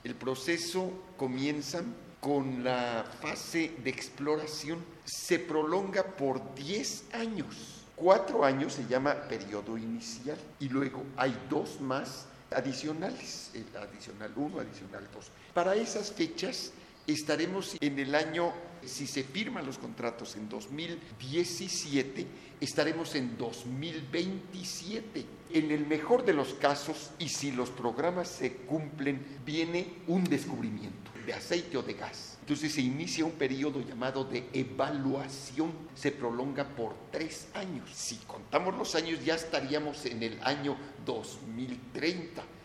El proceso comienza con la fase de exploración. Se prolonga por 10 años. 4 años se llama periodo inicial y luego hay 2 más adicionales, el adicional 1, adicional 2. Para esas fechas estaremos en el año, si se firman los contratos en 2017, estaremos en 2027. En el mejor de los casos, y si los programas se cumplen, viene un descubrimiento de aceite o de gas. Entonces se inicia un periodo llamado de evaluación, se prolonga por 3 años. Si contamos los años, ya estaríamos en el año 2030.